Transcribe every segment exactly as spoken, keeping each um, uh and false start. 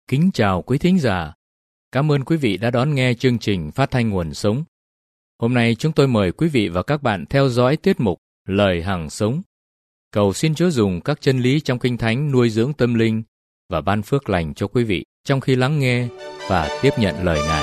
Kính chào quý thính giả. Cảm ơn quý vị đã đón nghe chương trình Phát thanh Nguồn Sống. Hôm nay chúng tôi mời quý vị và các bạn theo dõi tiết mục Lời Hằng Sống. Cầu xin Chúa dùng các chân lý trong Kinh Thánh nuôi dưỡng tâm linh và ban phước lành cho quý vị trong khi lắng nghe và tiếp nhận lời Ngài.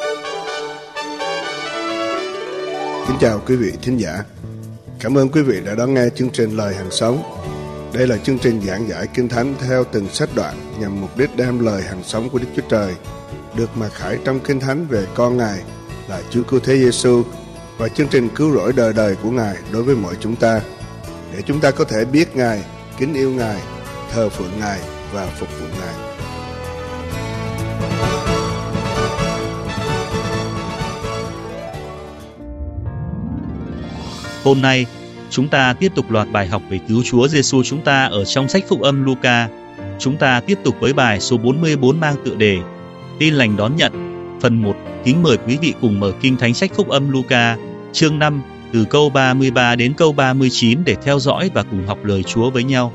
Kính chào quý vị thính giả. Cảm ơn quý vị đã đón nghe chương trình Lời Hằng Sống. Đây là chương trình giảng giải Kinh Thánh theo từng sách đoạn nhằm mục đích đem lời hằng sống của Đức Chúa Trời được mặc khải trong Kinh Thánh về con Ngài là Chúa Cứu Thế Giêsu và chương trình cứu rỗi đời đời của Ngài đối với mọi chúng ta, để chúng ta có thể biết Ngài, kính yêu Ngài, thờ phượng Ngài và phục vụ Ngài. Hôm nay, chúng ta tiếp tục loạt bài học về cứu Chúa Giêsu chúng ta ở trong sách Phúc âm Luca. Chúng ta tiếp tục với bài số bốn mươi bốn mang tựa đề Tin lành đón nhận. Phần một, kính mời quý vị cùng mở Kinh Thánh sách Phúc âm Luca, chương năm, từ câu ba mươi ba đến câu ba mươi chín để theo dõi và cùng học lời Chúa với nhau.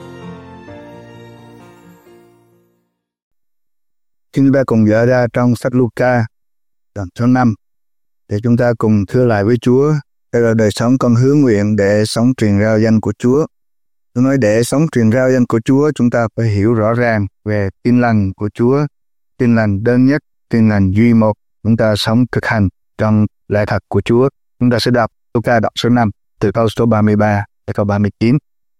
Xin ta cùng dở ra trong sách Luca, đoạn số năm, để chúng ta cùng thưa lại với Chúa. Đây là đời sống con hứa nguyện để sống truyền rao danh của Chúa. Tôi nói để sống truyền rao danh của Chúa, chúng ta phải hiểu rõ ràng về tin lành của Chúa, tin lành đơn nhất, tin lành duy một. Chúng ta sống thực hành trong lẽ thật của Chúa. Chúng ta sẽ đọc Luca đoạn số năm, từ câu số ba mươi ba đến câu ba mươi chín.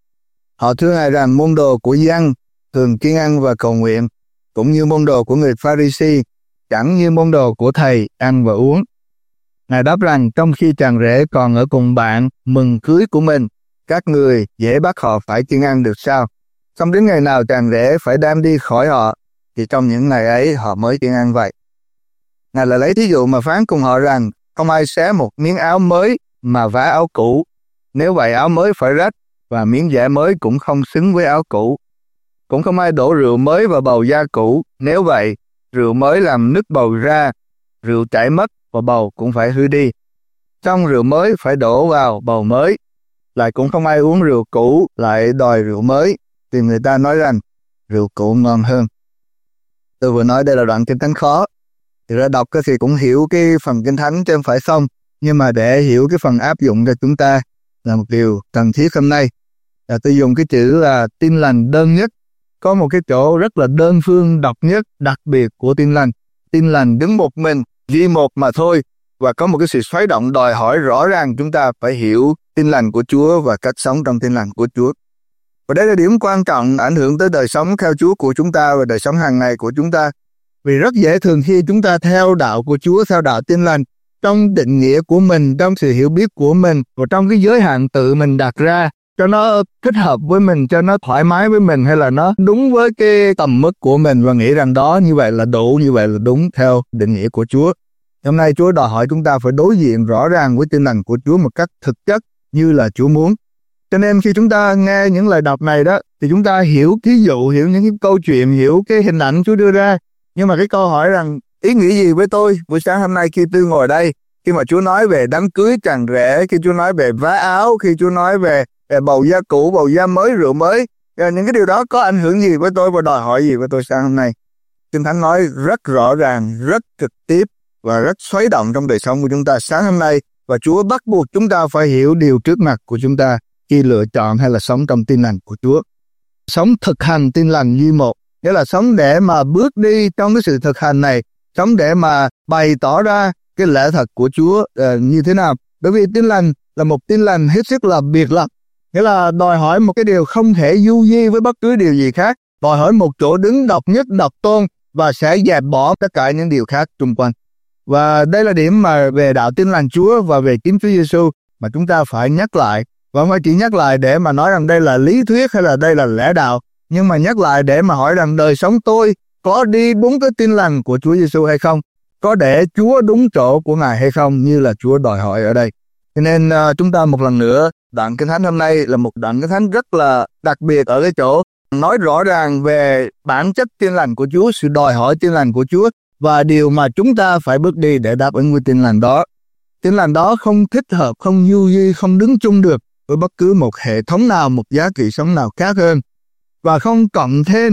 Họ thưa Ngài rằng môn đồ của Giăng thường kiêng ăn và cầu nguyện, cũng như môn đồ của người Pha-ri-si, chẳng như môn đồ của thầy ăn và uống. Ngài đáp rằng trong khi chàng rể còn ở cùng bạn mừng cưới của mình, các người dễ bắt họ phải kiêng ăn được sao? Không đến ngày nào chàng rể phải đem đi khỏi họ, thì trong những ngày ấy họ mới kiêng ăn vậy. Ngài lại lấy thí dụ mà phán cùng họ rằng không ai xé một miếng áo mới mà vá áo cũ. Nếu vậy áo mới phải rách, và miếng vải mới cũng không xứng với áo cũ. Cũng không ai đổ rượu mới vào bầu da cũ. Nếu vậy, rượu mới làm nứt bầu ra, rượu chảy mất và bầu cũng phải hư đi. Trong rượu mới phải đổ vào bầu mới. Lại cũng không ai uống rượu cũ lại đòi rượu mới, thì người ta nói rằng rượu cũ ngon hơn. Tôi vừa nói đây là đoạn Kinh Thánh khó. Thì ra đọc thì cũng hiểu cái phần Kinh Thánh chứ không phải xong. Nhưng mà để hiểu cái phần áp dụng cho chúng ta là một điều cần thiết hôm nay. Là tôi dùng cái chữ là tin lành đơn nhất. Có một cái chỗ rất là đơn phương, độc nhất, đặc biệt của tin lành. Tin lành đứng một mình, duy một mà thôi. Và có một cái sự xoáy động đòi hỏi rõ ràng chúng ta phải hiểu tin lành của Chúa và cách sống trong tin lành của Chúa. Và đây là điểm quan trọng ảnh hưởng tới đời sống theo Chúa của chúng ta và đời sống hàng ngày của chúng ta. Vì rất dễ thường khi chúng ta theo đạo của Chúa, theo đạo tin lành, trong định nghĩa của mình, trong sự hiểu biết của mình, và trong cái giới hạn tự mình đặt ra, cho nó thích hợp với mình, cho nó thoải mái với mình, hay là nó đúng với cái tầm mức của mình, và nghĩ rằng đó như vậy là đủ, như vậy là đúng theo định nghĩa của Chúa. Hôm nay Chúa đòi hỏi chúng ta phải đối diện rõ ràng với tin lành của Chúa một cách thực chất như là Chúa muốn. Cho nên khi chúng ta nghe những lời đọc này đó, thì chúng ta hiểu thí dụ, hiểu những cái câu chuyện, hiểu cái hình ảnh Chúa đưa ra. Nhưng mà cái câu hỏi rằng ý nghĩ gì với tôi buổi sáng hôm nay khi tôi ngồi đây, khi mà Chúa nói về đám cưới chàng rể, khi Chúa nói về vá áo, khi Chúa nói về, về bầu da cũ, bầu da mới, rượu mới, những cái điều đó có ảnh hưởng gì với tôi và đòi hỏi gì với tôi sáng hôm nay? Kinh Thánh nói rất rõ ràng, rất trực tiếp và rất xoáy động trong đời sống của chúng ta sáng hôm nay, và Chúa bắt buộc chúng ta phải hiểu điều trước mặt của chúng ta khi lựa chọn hay là sống trong tin lành của Chúa. Sống thực hành tin lành duy một, nghĩa là sống để mà bước đi trong cái sự thực hành này, sống để mà bày tỏ ra cái lẽ thật của Chúa uh, như thế nào. Bởi vì tin lành là một tin lành hết sức là biệt lập, nghĩa là đòi hỏi một cái điều không thể du di với bất cứ điều gì khác, đòi hỏi một chỗ đứng độc nhất, độc tôn và sẽ dẹp bỏ tất cả những điều khác xung quanh. Và đây là điểm mà về đạo tin lành Chúa và về chính Chúa Giêsu mà chúng ta phải nhắc lại. Và không phải chỉ nhắc lại để mà nói rằng đây là lý thuyết hay là đây là lẽ đạo, nhưng mà nhắc lại để mà hỏi rằng đời sống tôi có đi đúng cái tin lành của Chúa Giêsu hay không, có để Chúa đúng chỗ của Ngài hay không, như là Chúa đòi hỏi ở đây. Cho nên uh, chúng ta một lần nữa, đoạn Kinh Thánh hôm nay là một đoạn Kinh Thánh rất là đặc biệt ở cái chỗ nói rõ ràng về bản chất tin lành của Chúa, sự đòi hỏi tin lành của Chúa và điều mà chúng ta phải bước đi để đáp ứng với tin lành đó. Tin lành đó không thích hợp, không du di, không đứng chung được với bất cứ một hệ thống nào, một giá trị sống nào khác hơn, và không cộng thêm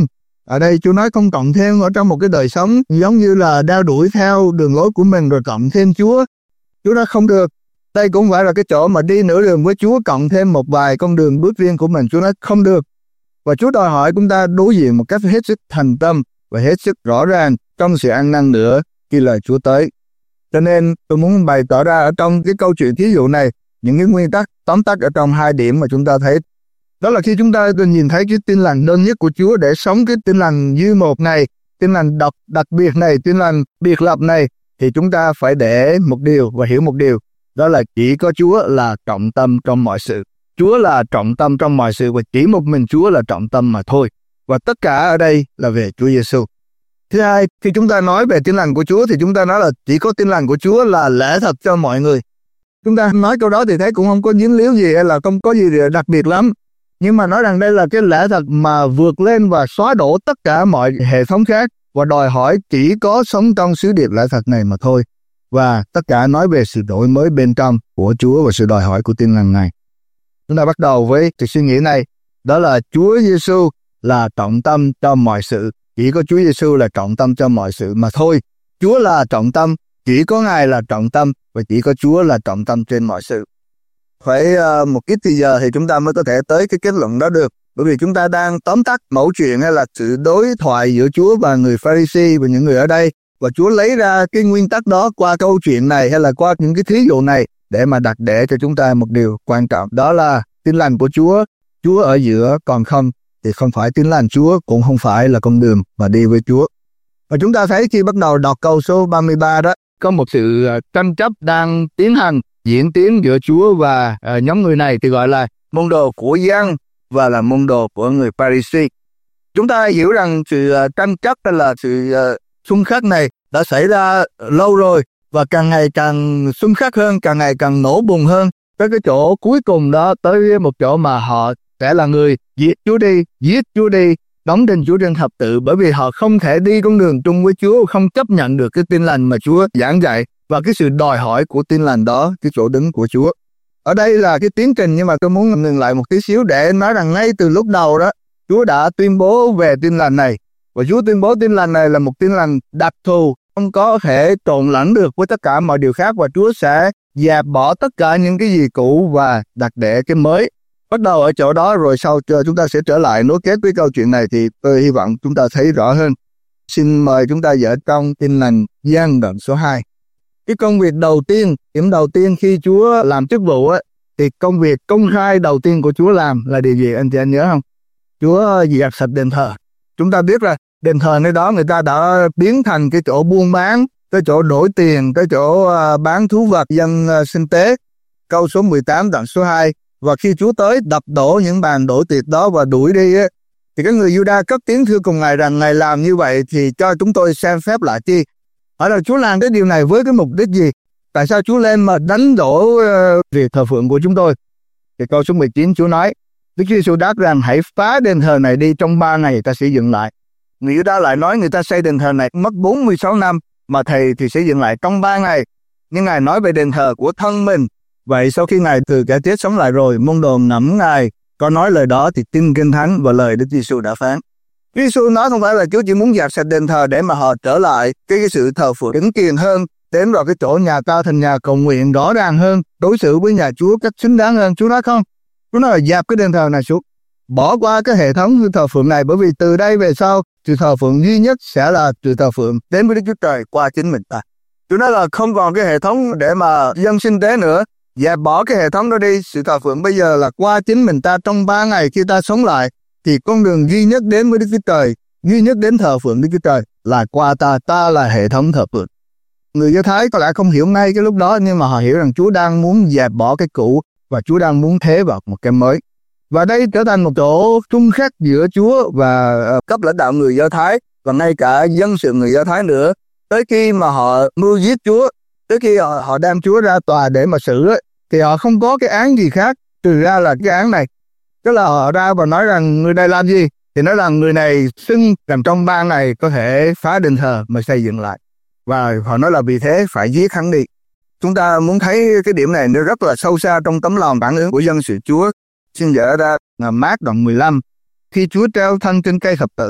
Ở đây Chúa nói không cộng thêm ở trong một cái đời sống giống như là đeo đuổi theo đường lối của mình rồi cộng thêm Chúa. Chúa nói không được. Đây cũng phải là cái chỗ mà đi nửa đường với Chúa cộng thêm một vài con đường bước riêng của mình. Chúa nói không được. Và Chúa đòi hỏi chúng ta đối diện một cách hết sức thành tâm và hết sức rõ ràng trong sự ăn năn nữa khi lời Chúa tới. Cho nên tôi muốn bày tỏ ra ở trong cái câu chuyện thí dụ này những cái nguyên tắc tóm tắt ở trong hai điểm mà chúng ta thấy. Đó là khi chúng ta nhìn thấy cái tin lành đơn nhất của Chúa để sống cái tin lành như một này, tin lành đặc, đặc biệt này, tin lành biệt lập này, thì chúng ta phải để một điều và hiểu một điều. Đó là chỉ có Chúa là trọng tâm trong mọi sự. Chúa là trọng tâm trong mọi sự và chỉ một mình Chúa là trọng tâm mà thôi. Và tất cả ở đây là về Chúa Giêsu. Thứ hai, khi chúng ta nói về tin lành của Chúa thì chúng ta nói là chỉ có tin lành của Chúa là lẽ thật cho mọi người. Chúng ta nói câu đó thì thấy cũng không có dính líu gì hay là không có gì đặc biệt lắm. Nhưng mà nói rằng đây là cái lẽ thật mà vượt lên và xóa đổ tất cả mọi hệ thống khác và đòi hỏi chỉ có sống trong sứ điệp lẽ thật này mà thôi. Và tất cả nói về sự đổi mới bên trong của Chúa và sự đòi hỏi của tin lành này. Chúng ta bắt đầu với sự suy nghĩ này, đó là Chúa Giêsu là trọng tâm cho mọi sự. Chỉ có Chúa Giêsu là trọng tâm cho mọi sự mà thôi. Chúa là trọng tâm, chỉ có Ngài là trọng tâm và chỉ có Chúa là trọng tâm trên mọi sự. Phải uh, một ít thì giờ thì chúng ta mới có thể tới cái kết luận đó được. Bởi vì chúng ta đang tóm tắt mẫu chuyện hay là sự đối thoại giữa Chúa và người Pha-ri-si và những người ở đây. Và Chúa lấy ra cái nguyên tắc đó qua câu chuyện này hay là qua những cái thí dụ này để mà đặt để cho chúng ta một điều quan trọng. Đó là tin lành của Chúa, Chúa ở giữa, còn không thì không phải tin lành Chúa, cũng không phải là con đường mà đi với Chúa. Và chúng ta thấy khi bắt đầu đọc câu số ba mươi ba đó, có một sự tranh chấp đang tiến hành, diễn tiến giữa Chúa và uh, nhóm người này thì gọi là môn đồ của Giăng và là môn đồ của người Pha-ri-si. Chúng ta hiểu rằng sự uh, tranh chấp hay là sự uh, xung khắc này đã xảy ra lâu rồi và càng ngày càng xung khắc hơn, càng ngày càng nổ bùng hơn. Tới cái chỗ cuối cùng đó, tới một chỗ mà họ sẽ là người giết Chúa đi, giết Chúa đi, đóng đinh Chúa trên thập tự, bởi vì họ không thể đi con đường chung với Chúa, không chấp nhận được cái tin lành mà Chúa giảng dạy và cái sự đòi hỏi của tin lành đó, cái chỗ đứng của Chúa. Ở đây là cái tiến trình, nhưng mà tôi muốn ngừng lại một tí xíu để nói rằng ngay từ lúc đầu đó, Chúa đã tuyên bố về tin lành này. Và Chúa tuyên bố tin lành này là một tin lành đặc thù, không có thể trộn lẫn được với tất cả mọi điều khác, và Chúa sẽ dẹp bỏ tất cả những cái gì cũ và đặt để cái mới. Bắt đầu ở chỗ đó rồi sau chúng ta sẽ trở lại nối kết với câu chuyện này thì tôi hy vọng chúng ta thấy rõ hơn. Xin mời chúng ta dở trong tin lành Giăng đoạn số hai. Cái công việc đầu tiên, điểm đầu tiên khi Chúa làm chức vụ á, thì công việc công khai đầu tiên của Chúa làm là điều gì anh chị anh nhớ không? Chúa dẹp sạch đền thờ. Chúng ta biết là đền thờ nơi đó người ta đã biến thành cái chỗ buôn bán, cái chỗ đổi tiền, cái chỗ bán thú vật dân sinh tế. Câu số mười tám đoạn số hai. Và khi Chúa tới đập đổ những bàn đổi tiệc đó và đuổi đi á, thì các người Giu-đa cất tiếng thưa cùng Ngài rằng Ngài làm như vậy thì cho chúng tôi xem phép lại chi. Hỏi là Chúa làm cái điều này với cái mục đích gì? Tại sao Chúa lên mà đánh đổ uh, việc thờ phượng của chúng tôi? Thì câu số mười chín Chúa nói, Đức Chúa Giêsu đáp rằng hãy phá đền thờ này đi, trong ba ngày ta sẽ dựng lại. Người Giu-đa lại nói người ta xây đền thờ này mất bốn mươi sáu năm, mà thầy thì sẽ dựng lại trong ba ngày. Nhưng Ngài nói về đền thờ của thân mình. Vậy sau khi Ngài từ kẻ chết sống lại rồi, môn đồ ngẫm Ngài có nói lời đó thì tin Kinh Thánh và lời Đức Giêsu đã phán. Chúa Giêsu nói không phải là Chúa chỉ muốn dẹp sạch đền thờ để mà họ trở lại cái, cái sự thờ phượng kính kiền hơn, đến vào cái chỗ nhà ta thành nhà cầu nguyện rõ ràng hơn, đối xử với nhà Chúa cách xứng đáng hơn. Chúa nói không, Chúa nói là dẹp cái đền thờ này xuống, bỏ qua cái hệ thống thờ phượng này, bởi vì từ đây về sau sự thờ phượng duy nhất sẽ là sự thờ phượng đến với Đức Chúa Trời qua chính mình ta. Chúa nói là không còn cái hệ thống để mà dân sinh tế nữa, dẹp bỏ cái hệ thống đó đi. Sự thờ phượng bây giờ là qua chính mình ta. Trong ba ngày khi ta sống lại thì con đường duy nhất đến với Đức Chúa Trời, duy nhất đến thờ phượng Đức Chúa Trời là qua ta. Ta là hệ thống thờ phượng. Người Do Thái có lẽ không hiểu ngay cái lúc đó, nhưng mà họ hiểu rằng Chúa đang muốn dẹp bỏ cái cũ và Chúa đang muốn thế vào một cái mới. Và đây trở thành một chỗ xung khắc giữa Chúa và cấp lãnh đạo người Do Thái và ngay cả dân sự người Do Thái nữa. Tới khi mà họ mưu giết Chúa, tới khi họ, họ đem Chúa ra tòa để mà xử ấy, thì họ không có cái án gì khác trừ ra là cái án này. Tức là họ ra và nói rằng người này làm gì? Thì nói rằng người này xưng rằng trong ba ngày có thể phá đền thờ mà xây dựng lại. Và họ nói là vì thế phải giết hắn đi. Chúng ta muốn thấy cái điểm này nó rất là sâu xa trong tấm lòng phản ứng của dân sự Chúa. Xin dở ra là Mác đoạn mười lăm. Khi Chúa treo thân trên cây thập tự,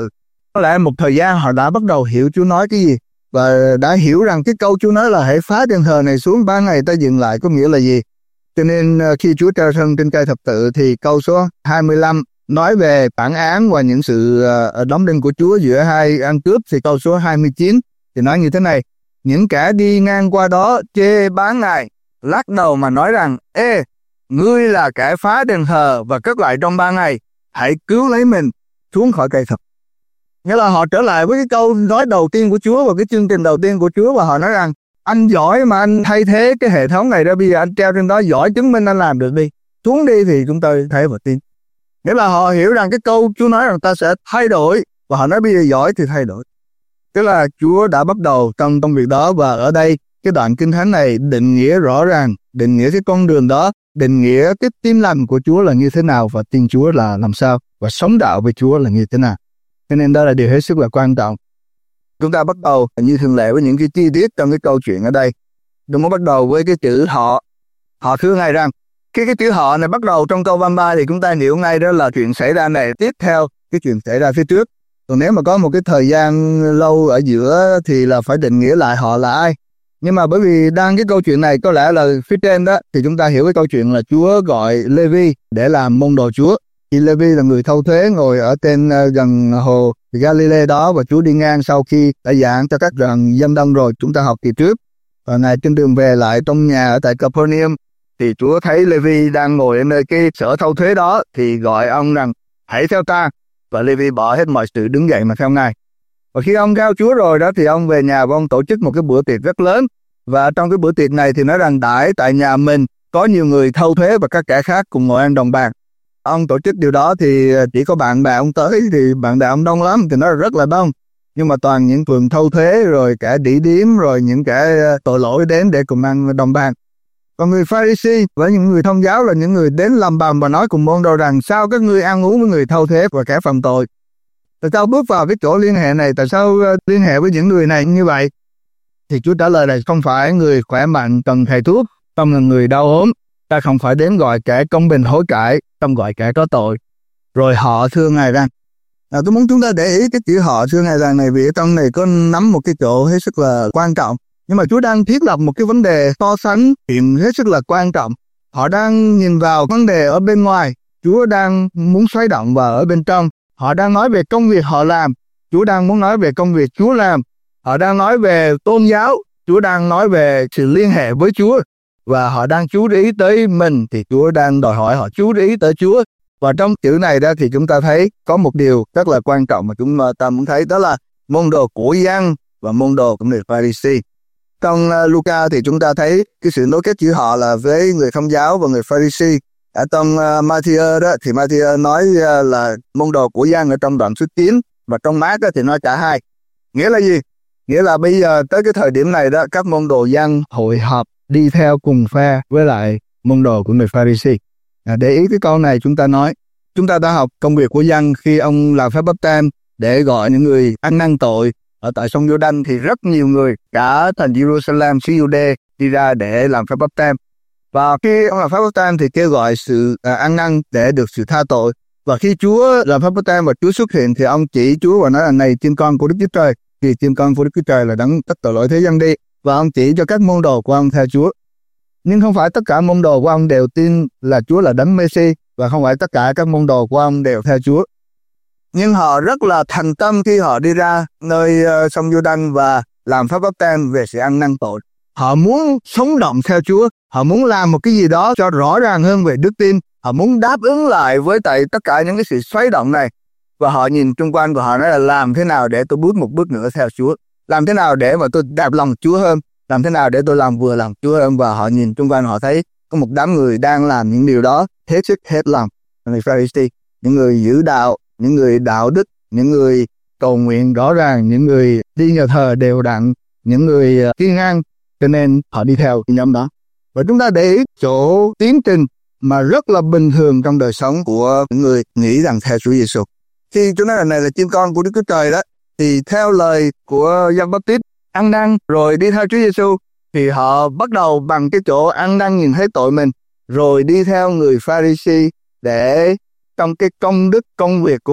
Có lẽ một thời gian họ đã bắt đầu hiểu Chúa nói cái gì, và đã hiểu rằng cái câu Chúa nói là hãy phá đền thờ này xuống, ba ngày ta dừng lại có nghĩa là gì. Cho nên khi Chúa treo thân trên cây thập tự thì câu số hai mươi lăm nói về bản án và những sự đóng đinh của Chúa giữa hai ăn cướp, thì câu số hai mươi chín thì nói như thế này: những kẻ đi ngang qua đó chê báng Ngài, lắc đầu mà nói rằng: ê, ngươi là kẻ phá đền thờ và cất lại trong ba ngày, hãy cứu lấy mình xuống khỏi cây thập. Nghĩa là họ trở lại với cái câu nói đầu tiên của Chúa và cái chương trình đầu tiên của Chúa, và họ nói rằng: anh giỏi mà anh thay thế cái hệ thống này ra, bây giờ anh treo trên đó, giỏi chứng minh anh làm được đi, xuống đi thì chúng tôi thấy và tin. Nghĩa là họ hiểu rằng cái câu Chúa nói rằng ta sẽ thay đổi, và họ nói bây giờ giỏi thì thay đổi. Tức là Chúa đã bắt đầu trong công việc đó, và ở đây cái đoạn Kinh Thánh này định nghĩa rõ ràng, định nghĩa cái con đường đó, định nghĩa cái tin lành của Chúa là như thế nào, và tin Chúa là làm sao, và sống đạo với Chúa là như thế nào. Cho nên đó là điều hết sức là quan trọng. Chúng ta bắt đầu như thường lệ với những cái chi tiết trong cái câu chuyện ở đây. Tôi muốn bắt đầu với cái chữ họ. Họ thưa Ngài rằng, khi cái chữ họ này bắt đầu trong câu ba mươi ba thì chúng ta hiểu ngay đó là chuyện xảy ra này tiếp theo cái chuyện xảy ra phía trước. Còn nếu mà có một cái thời gian lâu ở giữa thì là phải định nghĩa lại họ là ai. Nhưng mà bởi vì đang cái câu chuyện này có lẽ là phía trên đó, thì chúng ta hiểu cái câu chuyện là Chúa gọi Lê-vi để làm môn đồ Chúa. Thì Lê-vi là người thâu thuế ngồi ở trên uh, gần hồ Galilee đó, và Chúa đi ngang sau khi đã giảng cho các đoàn dân đông rồi, chúng ta học kỳ trước. Và Ngài trên đường về lại trong nhà ở tại Capernaum thì Chúa thấy Lê-vi đang ngồi ở nơi cái sở thâu thuế đó, thì gọi ông rằng hãy theo ta. Và Lê-vi bỏ hết mọi sự đứng dậy mà theo Ngài. Và khi ông theo Chúa rồi đó thì ông về nhà và ông tổ chức một cái bữa tiệc rất lớn. Và trong cái bữa tiệc này thì nói rằng đãi tại nhà mình có nhiều người thâu thuế và các kẻ khác cùng ngồi ăn đồng bàn. Ông tổ chức điều đó thì chỉ có bạn bè ông tới, thì bạn bè ông đông lắm, thì nó rất là đông. Nhưng mà toàn những phường thâu thuế, rồi kẻ đĩ điếm, rồi những kẻ tội lỗi đến để cùng ăn đồng bàn. Còn người Pha-ri-si với những người thông giáo là những người đến làm bầm và nói cùng môn đồ rằng: sao các ngươi ăn uống với người thâu thuế và kẻ phạm tội? Tại sao bước vào cái chỗ liên hệ này? Tại sao liên hệ với những người này như vậy? Thì Chúa trả lời là không phải người khỏe mạnh cần thầy thuốc, tâm là người đau ốm. Ta không phải đến gọi kẻ công bình hối cải, tâm gọi kẻ có tội. Rồi họ thưa Ngài rằng, à, tôi muốn chúng ta để ý cái chữ họ thưa Ngài rằng này, vì ở trong này có nắm một cái chỗ hết sức là quan trọng. Nhưng mà Chúa đang thiết lập một cái vấn đề so sánh chuyện hết sức là quan trọng. Họ đang nhìn vào vấn đề ở bên ngoài, Chúa đang muốn xoáy động vào ở bên trong. Họ đang nói về công việc họ làm, Chúa đang muốn nói về công việc Chúa làm. Họ đang nói về tôn giáo, Chúa đang nói về sự liên hệ với Chúa. Và họ đang chú ý tới mình thì Chúa đang đòi hỏi họ chú ý tới Chúa. Và trong chữ này đó thì chúng ta thấy có một điều rất là quan trọng mà chúng ta muốn thấy, đó là môn đồ của Giăng và môn đồ của người Pha-ri-si. Trong uh, Luca thì chúng ta thấy cái sự nối kết chữ họ là với người Thông giáo và người Pha-ri-si. Ở trong uh, Matthew đó thì Matthew nói uh, là môn đồ của Giăng ở trong đoạn số chín, và trong Mác thì nói cả hai. Nghĩa là gì? Nghĩa là bây giờ tới cái thời điểm này đó, các môn đồ Giăng hội họp đi theo cùng phe với lại môn đồ của người Pha-ri-si. À, để ý cái câu này chúng ta nói, chúng ta đã học công việc của Giăng khi ông làm phép báp têm để gọi những người ăn năn tội ở tại sông Giô-đanh, thì rất nhiều người cả thành Jerusalem, xứ Giu-đê đi ra để làm phép báp têm. Và khi ông làm phép báp têm thì kêu gọi sự à, ăn năn để được sự tha tội. Và khi Chúa làm phép báp têm và Chúa xuất hiện thì ông chỉ Chúa và nói là này Thiên Con của Đức Chúa Trời, vì Thiên Con của Đức Chúa Trời là đấng tất tội lỗi thế gian đi. Và ông chỉ cho các môn đồ của ông theo Chúa. Nhưng không phải tất cả môn đồ của ông đều tin là Chúa là đấng Mê-si, và không phải tất cả các môn đồ của ông đều theo Chúa. Nhưng họ rất là thành tâm khi họ đi ra nơi uh, sông Giô-đanh và làm phép báp têm về sự ăn năn tội. Họ muốn sống động theo Chúa, họ muốn làm một cái gì đó cho rõ ràng hơn về đức tin, họ muốn đáp ứng lại với tại tất cả những cái sự xoáy động này. Và họ nhìn xung quanh và họ nói là làm thế nào để tôi bước một bước nữa theo Chúa, làm thế nào để mà tôi đẹp lòng Chúa hơn, làm thế nào để tôi làm vừa lòng Chúa hơn. Và họ nhìn xung quanh họ thấy có một đám người đang làm những điều đó hết sức hết lòng. Người Pha-ri-si, những người giữ đạo, những người đạo đức, những người cầu nguyện rõ ràng, những người đi nhà thờ đều đặn, những người kiêng ăn, cho nên họ đi theo cái nhóm đó. Và chúng ta để ý chỗ tiến trình mà rất là bình thường trong đời sống của những người nghĩ rằng theo Chúa Giêsu. Khi chúng nói là này là Thiên Con của Đức Chúa Trời đó, thì theo lời của Giăng Báp-tít ăn năn rồi đi theo Chúa Giêsu, thì họ bắt đầu bằng cái chỗ ăn năn nhìn thấy tội mình, rồi đi theo người Pha-ri-si để trong cái công đức công việc của mình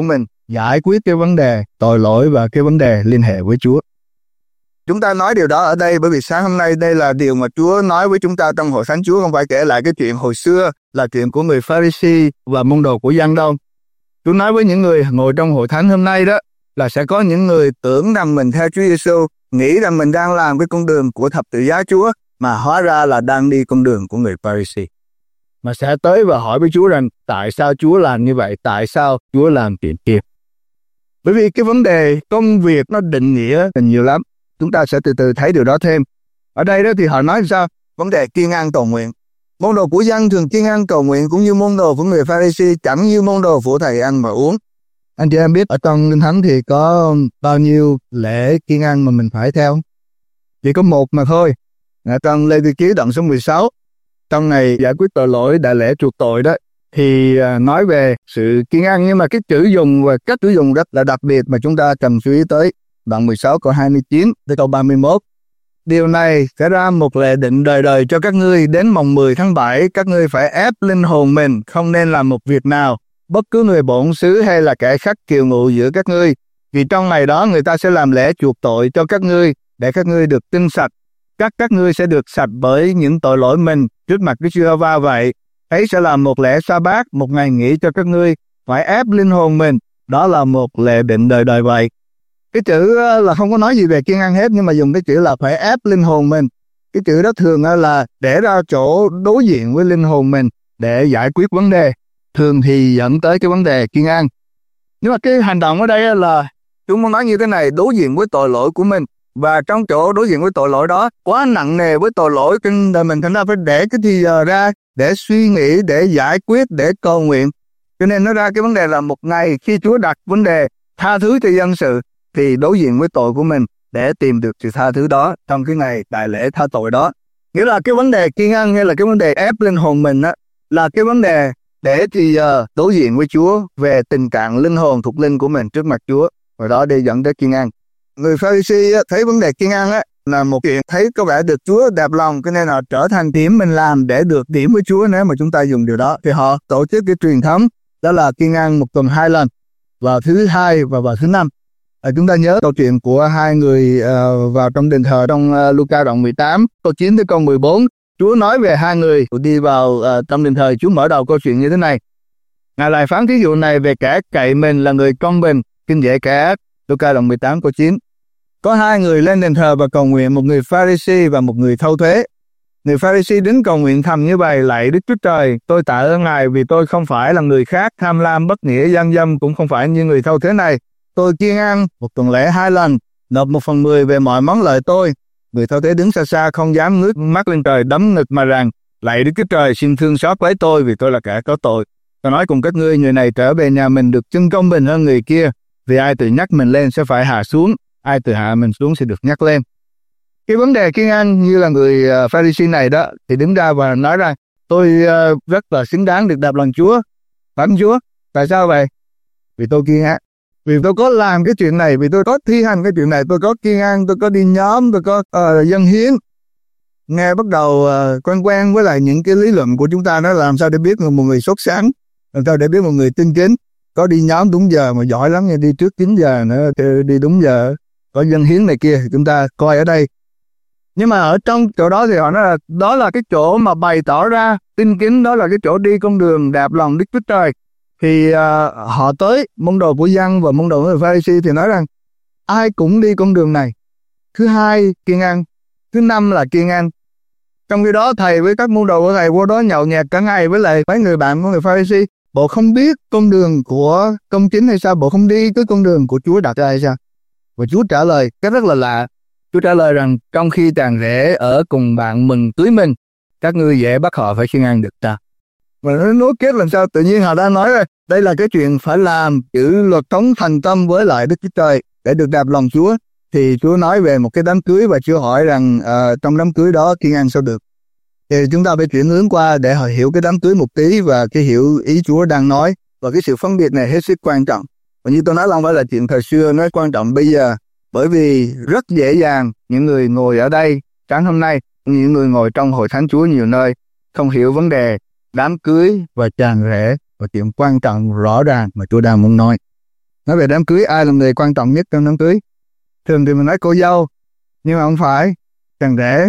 giải quyết cái vấn đề tội lỗi và cái vấn đề liên hệ với Chúa. Chúng ta nói điều đó ở đây bởi vì sáng hôm nay đây là điều mà Chúa nói với chúng ta trong hội thánh. Chúa không phải kể lại cái chuyện hồi xưa là chuyện của người Pha-ri-si và môn đồ của Giăng đâu. Chúa nói với những người ngồi trong hội thánh hôm nay đó là sẽ có những người tưởng rằng mình theo Chúa Giêsu, nghĩ rằng mình đang làm cái con đường của thập tự giá Chúa, mà hóa ra là đang đi con đường của người Pha-ri-si. Mà sẽ tới và hỏi với Chúa rằng tại sao Chúa làm như vậy, tại sao Chúa làm chuyện kia. Bởi vì cái vấn đề công việc nó định nghĩa là nhiều lắm. Chúng ta sẽ từ từ thấy điều đó thêm. Ở đây đó thì họ nói sao? Vấn đề kiêng ăn cầu nguyện. Môn đồ của Giăng thường kiêng ăn cầu nguyện cũng như môn đồ của người Pha-ri-si, chẳng như môn đồ của thầy ăn và uống. Anh chị em biết ở trong Kinh Thánh thì có bao nhiêu lễ kiêng ăn mà mình phải theo? Chỉ có một mà thôi. Ở trong Lê Vi Ký đoạn số mười sáu, trong ngày giải quyết tội lỗi, đại lễ chuộc tội đó, thì nói về sự kiêng ăn, nhưng mà cái chữ dùng và cách sử dụng rất là đặc biệt mà chúng ta cần chú ý tới. Đoạn mười sáu câu hai mươi chín tới câu ba mươi mốt. Điều này sẽ ra một lệ định đời đời cho các ngươi, đến mồng mười tháng bảy các ngươi phải ép linh hồn mình, không nên làm một việc nào, bất cứ người bổn xứ hay là kẻ khác kiều ngụ giữa các ngươi. Vì trong ngày đó người ta sẽ làm lễ chuộc tội cho các ngươi, để các ngươi được tinh sạch. Các các ngươi sẽ được sạch bởi những tội lỗi mình trước mặt Đức Giê-hô-va vậy. Ấy sẽ là một lễ sa bát, một ngày nghỉ cho các ngươi, phải ép linh hồn mình. Đó là một lệ định đời đời vậy. Cái chữ là không có nói gì về kiêng ăn hết, nhưng mà dùng cái chữ là phải ép linh hồn mình. Cái chữ đó thường là để ra chỗ đối diện với linh hồn mình để giải quyết vấn đề. Thường thì dẫn tới cái vấn đề kiêng ăn. Nhưng mà cái hành động ở đây là chúng muốn nói như thế này, đối diện với tội lỗi của mình. Và trong chỗ đối diện với tội lỗi đó quá nặng nề với tội lỗi, trên đời mình thành ra phải để cái thì giờ ra để suy nghĩ, để giải quyết, để cầu nguyện. Cho nên nó ra cái vấn đề là một ngày khi Chúa đặt vấn đề tha thứ cho dân sự, thì đối diện với tội của mình để tìm được sự tha thứ đó trong cái ngày đại lễ tha tội đó. Nghĩa là cái vấn đề kiêng ăn hay là cái vấn đề ép linh hồn mình á, là cái vấn đề để thì giờ đối diện với Chúa về tình trạng linh hồn thuộc linh của mình trước mặt Chúa, và đó để dẫn tới kiêng ăn. Người Pha-ri-si thấy vấn đề kiêng ăn á là một chuyện thấy có vẻ được Chúa đẹp lòng, cho nên họ trở thành điểm mình làm để được điểm với Chúa. Nếu mà chúng ta dùng điều đó thì họ tổ chức cái truyền thống đó là kiêng ăn một tuần hai lần, vào thứ hai và vào thứ năm. À, chúng ta nhớ câu chuyện của hai người uh, vào trong đền thờ trong uh, Luca đoạn mười tám câu chín tới câu mười bốn. Chúa nói về hai người đi vào uh, trong đền thờ. Chúa mở đầu câu chuyện như thế này: Ngài lại phán thí dụ này về kẻ cậy mình là người công bình, khinh dễ kẻ ác. Luca đoạn mười tám câu chín. Có hai người lên đền thờ và cầu nguyện, một người Pha-ri-si và một người thâu thuế. Người Pha-ri-si đến cầu nguyện thầm như vậy: Lạy Đức Chúa Trời, tôi tạ ơn Ngài vì tôi không phải là người khác, tham lam, bất nghĩa, gian dâm, cũng không phải như người thâu thuế này. Tôi kiêng ăn một tuần lễ hai lần, nộp một phần mười về mọi món lợi tôi. Người thâu thuế đứng xa xa không dám ngước mắt lên trời, đấm ngực mà rằng: Lạy Đức Chúa Trời, xin thương xót lấy tôi vì tôi là kẻ có tội. Tôi nói cùng các ngươi, người này trở về nhà mình được chân công bình hơn người kia, vì ai tự nhắc mình lên sẽ phải hạ xuống, ai tự hạ mình xuống sẽ được nhắc lên. Cái vấn đề kiêng ăn như là người uh, Pha-ri-si này đó thì đứng ra và nói rằng tôi uh, rất là xứng đáng được đạp lòng Chúa. Phải không Chúa? Tại sao vậy? Vì tôi kiêng ăn. Vì tôi có làm cái chuyện này, vì tôi có thi hành cái chuyện này, tôi có kiêng ăn, tôi có đi nhóm, tôi có uh, dâng hiến. Nghe bắt đầu uh, quen quen với lại những cái lý luận của chúng ta, nó làm sao để biết một người sốt sáng, làm sao để biết một người tinh kính, có đi nhóm đúng giờ mà giỏi lắm nha, đi trước chín giờ nữa, đi đúng giờ, có dâng hiến này kia, chúng ta coi ở đây. Nhưng mà ở trong chỗ đó thì họ nói là đó là cái chỗ mà bày tỏ ra tinh kính, đó là cái chỗ đi con đường đạp lòng Đức Chúa Trời. Thì uh, họ tới môn đồ của Giăng và môn đồ của Pha-ri-si thì nói rằng ai cũng đi con đường này. Thứ hai kiêng ăn, thứ năm là kiêng ăn. Trong khi đó thầy với các môn đồ của thầy vô đó nhậu nhẹt cả ngày với lại mấy người bạn của người Pha-ri-si. Bộ không biết con đường của công chính hay sao? Bộ không đi cái con đường của Chúa đặt ra hay sao? Và Chúa trả lời cái rất là lạ. Chúa trả lời rằng trong khi chàng rể ở cùng bạn mừng cưới mình, các ngươi dễ bắt họ phải kiêng ăn được ta. Và nó nối kết làm sao? Tự nhiên họ đã nói rồi, đây là cái chuyện phải làm, giữ luật thống thành tâm với lại Đức Chúa Trời để được đạp lòng Chúa. Thì Chúa nói về một cái đám cưới và Chúa hỏi rằng uh, trong đám cưới đó kiêng ăn sao được. Thì chúng ta phải chuyển hướng qua để họ hiểu cái đám cưới một tí và cái hiểu ý Chúa đang nói. Và cái sự phân biệt này hết sức quan trọng. Và như tôi nói không phải là chuyện thời xưa, nó quan trọng bây giờ. Bởi vì rất dễ dàng những người ngồi ở đây sáng hôm nay, những người ngồi trong hội thánh Chúa nhiều nơi không hiểu vấn đề đám cưới và chàng rể và chuyện quan trọng rõ ràng mà Chúa đang muốn nói. Nói về đám cưới, ai là người quan trọng nhất trong đám cưới? Thường thì mình nói cô dâu, nhưng mà không phải, chàng rể.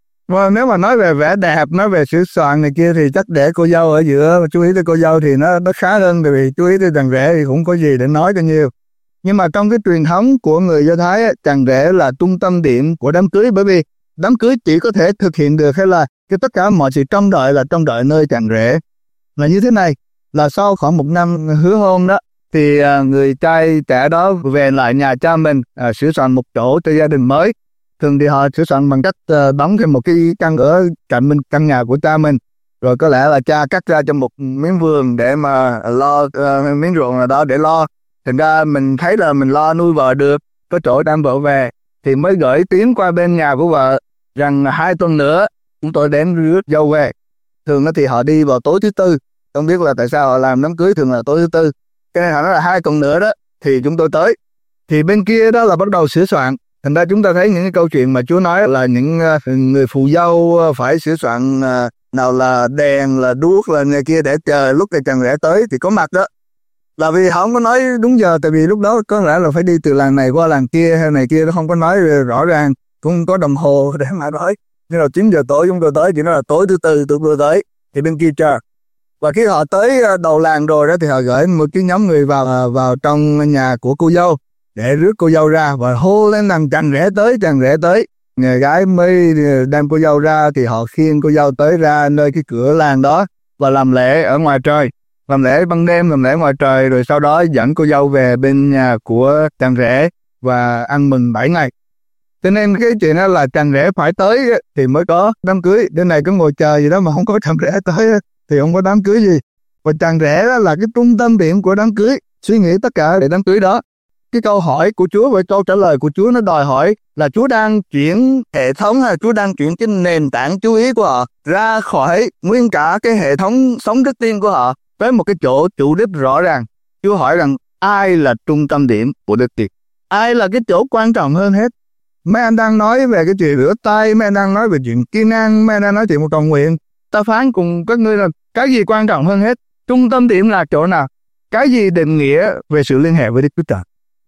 Và nếu mà nói về vẻ đẹp, nói về sửa soạn này kia thì chắc để cô dâu ở giữa, mà chú ý tới cô dâu thì nó nó khá hơn, bởi vì chú ý tới chàng rể thì cũng có gì để nói cho nhiều. Nhưng mà trong cái truyền thống của người Do Thái, chàng rể là trung tâm điểm của đám cưới, bởi vì đám cưới chỉ có thể thực hiện được hay là cái tất cả mọi sự trông đợi là trông đợi nơi chàng rể. Là như thế này, là sau khoảng một năm hứa hôn đó, thì người trai trẻ đó về lại nhà cha mình, à, sửa soạn một chỗ cho gia đình mới. Thường thì họ sửa soạn bằng cách uh, đóng thêm một cái căn ở cạnh bên căn nhà của cha mình, rồi có lẽ là cha cắt ra cho một miếng vườn để mà lo uh, miếng ruộng nào đó để lo. Thành ra mình thấy là mình lo nuôi vợ được, có chỗ đem vợ về, thì mới gửi tiếng qua bên nhà của vợ rằng hai tuần nữa chúng tôi đến rước dâu về. Thường thì họ đi vào tối thứ tư, không biết là tại sao họ làm đám cưới thường là tối thứ tư. Cái này họ nói là hai tuần nữa đó thì chúng tôi tới. Thì bên kia đó là bắt đầu sửa soạn. Thành ra chúng ta thấy những cái câu chuyện mà Chúa nói là những người phù dâu phải sửa soạn nào là đèn, là đuốc, là này kia để chờ lúc cái chàng rể tới thì có mặt đó. Là vì họ không có nói đúng giờ, tại vì lúc đó có lẽ là phải đi từ làng này qua làng kia hay này kia, nó không có nói rõ ràng, cũng có đồng hồ để mà nói. Nhưng là chín giờ tối chúng tôi tới, chỉ nói là tối thứ tư tụi tôi tới, thì bên kia chờ. Và khi họ tới đầu làng rồi đó thì họ gửi một cái nhóm người vào vào trong nhà của cô dâu để rước cô dâu ra và hô lên rằng chàng rể tới, chàng rể tới. Người gái mới đem cô dâu ra thì họ khiêng cô dâu tới ra nơi cái cửa làng đó và làm lễ ở ngoài trời. Làm lễ ban đêm, làm lễ ngoài trời, rồi sau đó dẫn cô dâu về bên nhà của chàng rể và ăn mừng bảy ngày. Cho nên cái chuyện đó là chàng rể phải tới thì mới có đám cưới. Đến này cứ ngồi chờ gì đó mà không có chàng rể tới thì không có đám cưới gì. Và chàng rể đó là cái trung tâm điểm của đám cưới, suy nghĩ tất cả để đám cưới đó. Cái câu hỏi của Chúa và câu trả lời của Chúa nó đòi hỏi là Chúa đang chuyển hệ thống hay là Chúa đang chuyển cái nền tảng chú ý của họ ra khỏi nguyên cả cái hệ thống sống đức tin của họ với một cái chỗ chủ đích rõ ràng. Chúa hỏi rằng ai là trung tâm điểm của đức tin, ai là cái chỗ quan trọng hơn hết. Mấy anh đang nói về cái chuyện rửa tay, mấy anh đang nói về chuyện kiêng ăn, mấy anh đang nói chuyện một cầu nguyện. Ta phán cùng các ngươi là cái gì quan trọng hơn hết? Trung tâm điểm là chỗ nào? Cái gì định nghĩa về sự liên hệ với Đức Chúa Trời?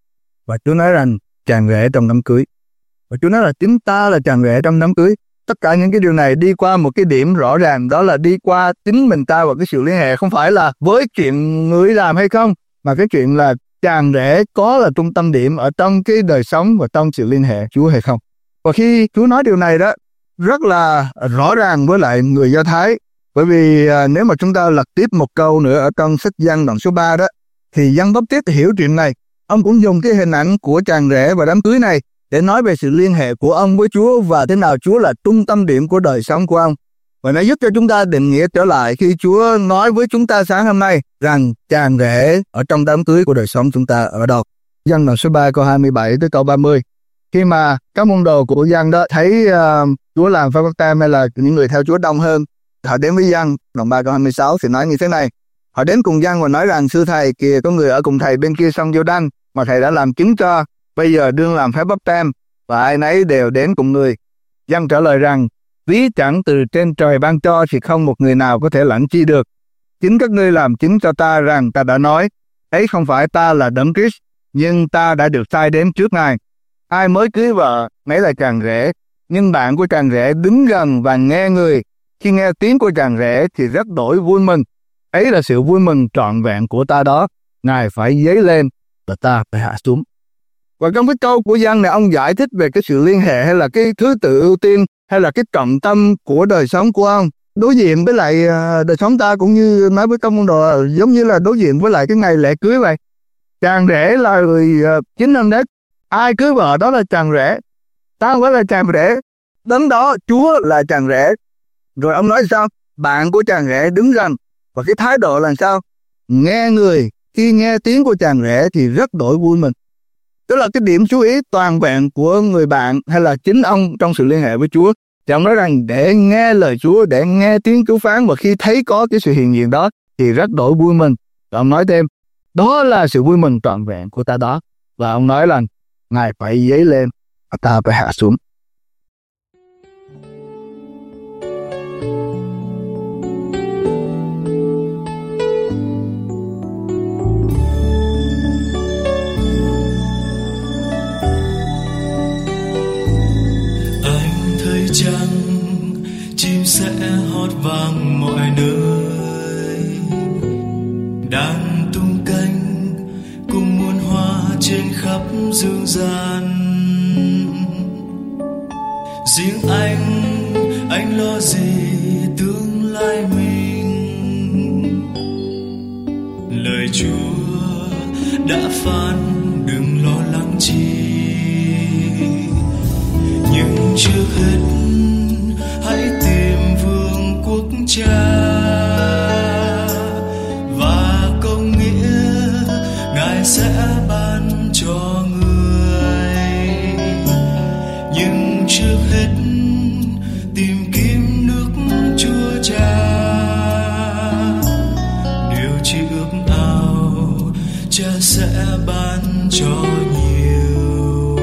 Và Chúa nói rằng chàng rể trong đám cưới. Và Chúa nói là chính ta là chàng rể trong đám cưới. Tất cả những cái điều này đi qua một cái điểm rõ ràng, đó là đi qua chính mình ta và cái sự liên hệ. Không phải là với chuyện người làm hay không, mà cái chuyện là chàng rể có là trung tâm điểm ở trong cái đời sống và trong sự liên hệ Chúa hay không. Và khi Chúa nói điều này đó, rất là rõ ràng với lại người Do Thái. Bởi vì à, nếu mà chúng ta lật tiếp một câu nữa ở trong sách Giăng đoạn số ba đó, thì Giăng Báp-tít hiểu chuyện này. Ông cũng dùng cái hình ảnh của chàng rể và đám cưới này để nói về sự liên hệ của ông với Chúa và thế nào Chúa là trung tâm điểm của đời sống của ông. Và nó giúp cho chúng ta định nghĩa trở lại khi Chúa nói với chúng ta sáng hôm nay rằng chàng rể ở trong đám cưới của đời sống chúng ta ở đâu. Giăng đoạn số ba câu hai mươi bảy tới câu ba mươi. Khi mà các môn đồ của Giăng đó thấy uh, Chúa làm phép báp têm hay là những người theo Chúa đông hơn, họ đến với Giăng đoạn ba câu hai mươi sáu thì nói như thế này. Họ đến cùng Giăng và nói rằng sư thầy, kìa có người ở cùng thầy bên kia sông Giô-đanh mà thầy đã làm chứng cho, bây giờ đương làm phép báp têm và ai nấy đều đến cùng người. Giăng trả lời rằng ví chẳng từ trên trời ban cho thì không một người nào có thể lãnh chi được. Chính các ngươi làm chứng cho ta rằng ta đã nói ấy không phải ta là Đấng Christ, nhưng ta đã được sai đến trước Ngài. Ai mới cưới vợ nấy là chàng rể, nhưng bạn của chàng rể đứng gần và nghe người. Khi nghe tiếng của chàng rể thì rất đổi vui mừng. Ấy là sự vui mừng trọn vẹn của ta đó. Ngài phải dấy lên và ta phải hạ xuống. Và trong cái câu của Giăng này, ông giải thích về cái sự liên hệ hay là cái thứ tự ưu tiên hay là cái trọng tâm của đời sống của ông. Đối diện với lại đời sống ta cũng như nói với các môn đồ, giống như là đối diện với lại cái ngày lễ cưới vậy. Chàng rể là người chính hơn đấy. Ai cưới vợ đó là chàng rể. Ta không phải là chàng rể. Đến đó Chúa là chàng rể. Rồi ông nói sao? Bạn của chàng rể đứng gần. Và cái thái độ là sao? Nghe người. Khi nghe tiếng của chàng rể thì rất đổi vui mừng. Đó là cái điểm chú ý toàn vẹn của người bạn hay là chính ông trong sự liên hệ với Chúa. Thì ông nói rằng để nghe lời Chúa, để nghe tiếng Chúa phán, và khi thấy có cái sự hiện diện đó thì rất đổi vui mừng. Và ông nói thêm, đó là sự vui mừng trọn vẹn của ta đó. Và ông nói là Ngài phải dấy lên và ta phải hạ xuống. riêng anh, anh lo gì tương lai mình. Lời Chúa đã phán đừng lo lắng chi, nhưng trước hết hãy tìm vương quốc Cha và công nghĩa Ngài sẽ ban cho người. Nhưng trước hết tìm kiếm nước Chúa Cha, điều chi ước ao Cha sẽ ban cho nhiều.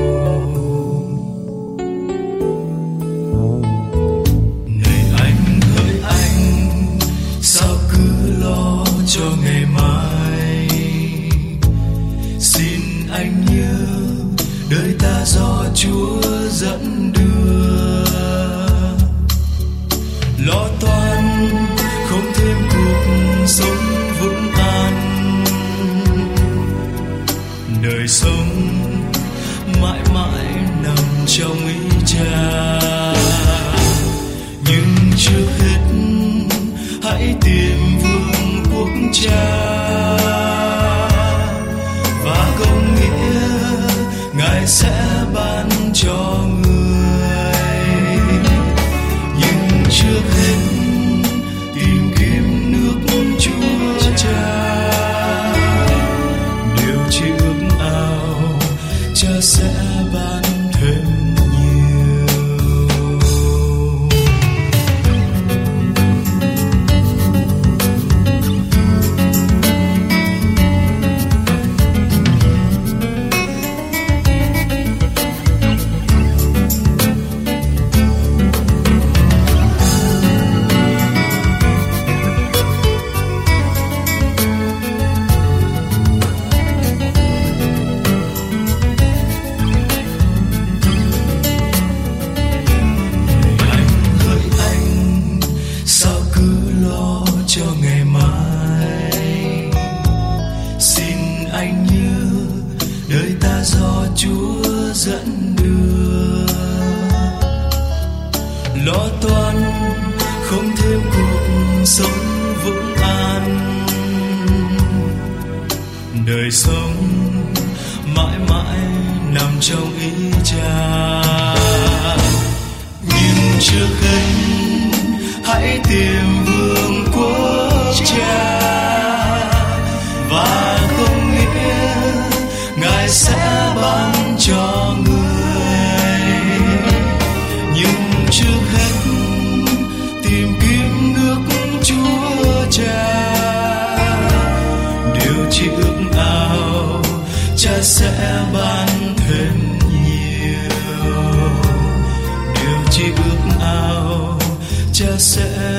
Này anh hỡi anh, sao cứ lo cho ngày mai? Xin anh nhớ đời ta do Chúa dẫn đưa. Lo toan không thêm cuộc sống vững an, đời sống mãi mãi nằm trong ý Cha. Nhưng trước hết hãy tìm vương quốc Cha và công nghĩa Ngài sẽ ban cho người. Nhưng trước hết tìm kiếm nước Chúa Cha, điều chi ước ao Cha sẽ ban thêm nhiều. Lo toan không thêm cuộc sống vững an, đời sống mãi mãi nằm trong ý Cha. Nhưng trước hết hãy tìm vương quốc Cha và công nghĩa Ngài sẽ ban cho người. Nhưng trước hết tìm kiếm nước Chúa Cha, điều chi ước ao Cha sẽ ban thêm nhiều. Điều chi ước ao Cha sẽ